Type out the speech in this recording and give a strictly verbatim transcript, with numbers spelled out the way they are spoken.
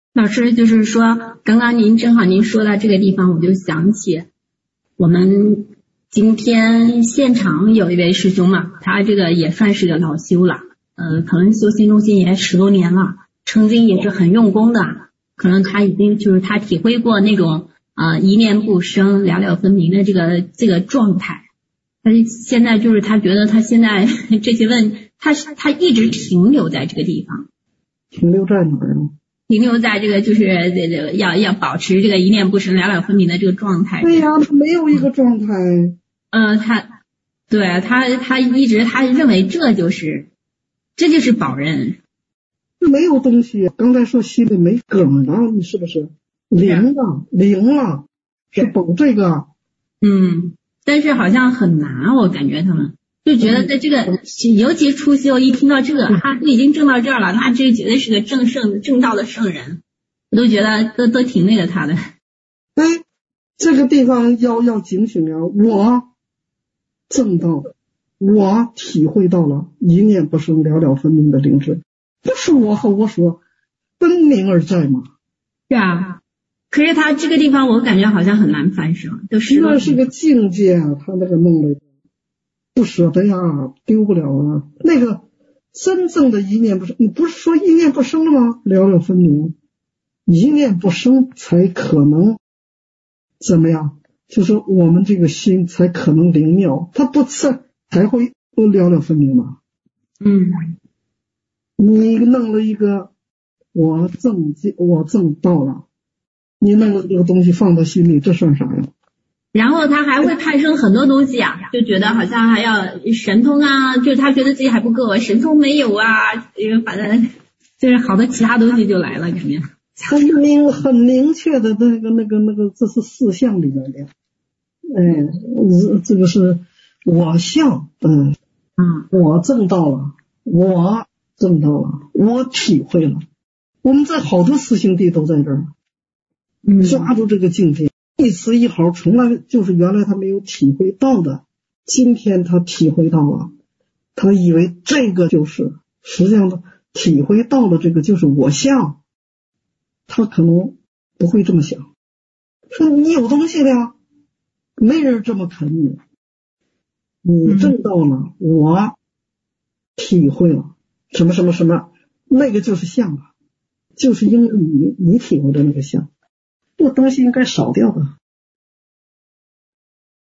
老师就是说，刚刚您正好您说到这个地方，我就想起我们今天现场有一位师兄嘛，他这个也算是个老修了，呃，可能修心中心也十多年了，曾经也是很用功的，可能他已经就是他体会过那种啊、呃、一念不生、了了分明的这个这个状态。他现在就是他觉得他现在这些问，他他一直停留在这个地方。 停留在哪儿呢？ 停留在这个就是这个要要保持这个一念不生、了了分明的这个状态。 对呀，他没有一个状态。 呃，他对他他一直他认为这就是这就是保人。 没有东西，刚才说心里没梗了，你是不是灵了？灵了，是保这个。 嗯，但是好像很难，我感觉他们就觉得在这个，尤其初修一听到这个，他都已经证到这儿了，那这绝对是个正圣正道的圣人，我都觉得都都挺那个他的。 哎，这个地方要要警醒啊！我证到，我体会到了一念不生、了了分明的灵智，不是我和我所分明而在吗？ 是啊，可是他这个地方我感觉好像很难翻身，都是那是个境界啊，他那个弄的不舍得呀，丢不了啊。那个真正的一念不生，你不是说一念不生了吗？了了分明，一念不生才可能怎么样？就是我们这个心才可能灵妙，它不是才会不了了分明吗？ 嗯， 你弄了一个我证我证到了，你弄了这个东西放到心里，这算啥呀？ 然后他还会派生很多东西啊，就觉得好像还要神通啊，就是他觉得自己还不够，神通没有啊，反正就是好多其他东西就来了，感觉很明很明确的那个那个那个，这是四项里面的。哎，这个是我相，嗯嗯， 我证到了，我证到了，我体会了。我们在好多四星地都在这儿， 嗯， 抓住这个境界。一丝一毫从来就是原来他没有体会到的，今天他体会到了，他以为这个就是实际上他体会到了，这个就是我相，他可能不会这么想，说你有东西的呀，没人这么啃你，你证到了，我体会了什么什么什么，那个就是相啊，就是因为你你体会的那个相，这个东西应该少掉的。